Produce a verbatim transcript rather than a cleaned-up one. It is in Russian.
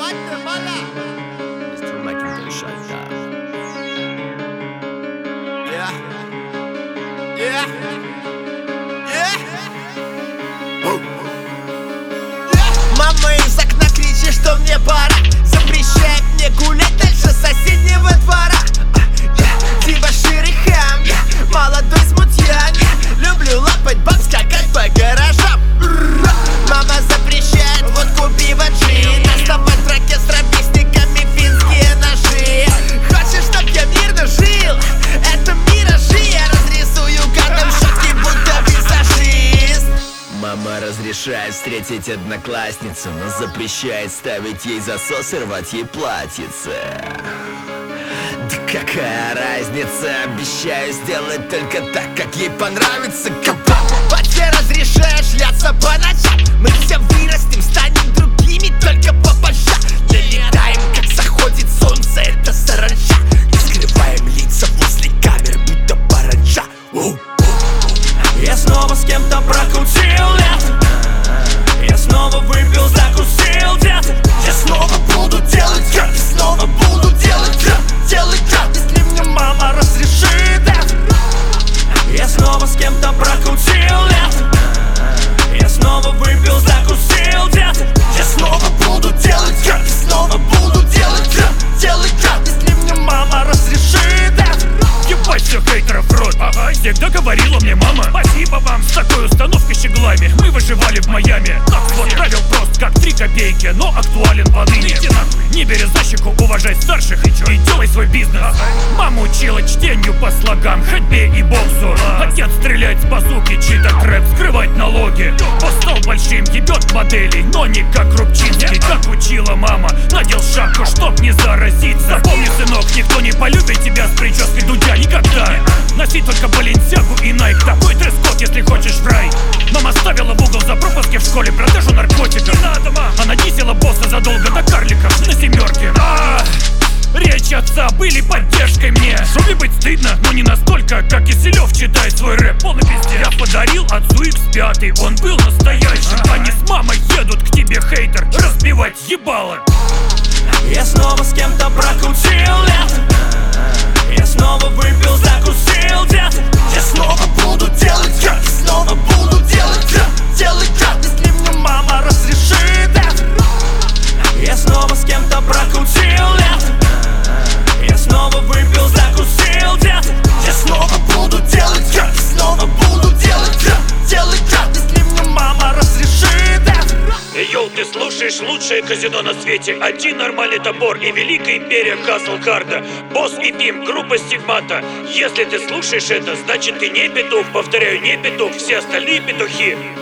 Mister Macintosh, да. Yeah. Yeah. Yeah. Oh. Yeah. Мама из окна кричит, что мне пора. Запрещает мне гулять дальше соседнего двора. yeah. Дебошир и хам, yeah. Молодой смутьян, yeah. Люблю лапать баб, скакать по гаражам. Мама запрещает водку, пиво, джин. Доставать в траке с ровесниками финские ножи. Хочешь, чтоб я мирно жил? Это миражи. Я разрисую гадом шутки, будто визажист. Мама разрешает встретить одноклассницу, но запрещает ставить ей засос и рвать ей платьице. Да какая разница? Обещаю сделать только так, как ей понравится. Батя разрешает шляться по ночам. Мы все вырастем, станем другими, только попозже. Налетаем, как заходит солнце, это саранча. И скрываем лица возле камер, будто паранча. Я снова с кем-то прокрутил лето. Я снова выпил, закусил где-то. Я снова буду делать как, я снова буду делать как, делать как, если мне мама разрешит это. Я снова с кем-то прокрутил лето. Я снова выпил, закусил где-то. Я снова буду делать как, я снова буду делать как, делать как, если мне мама разрешит это. Ебать всех хейтеров в рот. Ага, всегда говорила мне мама: спасибо вам, с такой установкой щеглами мы выживали в Майами. Так вот, правил прост, как три копейки, но актуален поныне. Не бери за щеку, уважай старших и делай свой бизнес. Мама учила чтению по слогам, ходьбе и боксу. Отец стрелять с базуки, читать рэп, скрывать налоги. Он стал большим, ебет моделей, но не как Рубчинский. Как учила мама, надел шапку, чтоб не заразиться. Помни, сынок, никто не полюбит тебя с прической Дудя никогда. Носи только Баленсиагу и Найк, такой дресс-код, если хочешь в рай. Мама ставила в угол за пропуски в школе, продажу наркотиков. Не надо, ма. Она дисела босса задолго до карликов на семерке. А, речь отца были поддержкой мне. Шубе быть стыдно, но не настолько, как Киселев читает свой рэп, полный пиздец. Я подарил отцу икс пять, он был настоящим. Они с мамой едут к тебе, хейтер, разбивать ебало. Я снова с кем-то прокрутил лето. Я снова выпил, закусил где-то. Я снова буду делать как, я снова буду делать как, делать как, если мне мама разрешит это. Я снова с кем-то прокрутил лето. Я снова выпил, закусил где-то. Я снова буду делать как, я снова буду делать как, делать как, если мне мама разрешит это. Эй, йоу, ты слушаешь лучшее казино на свете. Один нормальный топор и великая империя Хаслхарда. Босс и Пим, группа Стигмата. Если ты слушаешь это, значит ты не петух. Повторяю, не петух, все остальные петухи.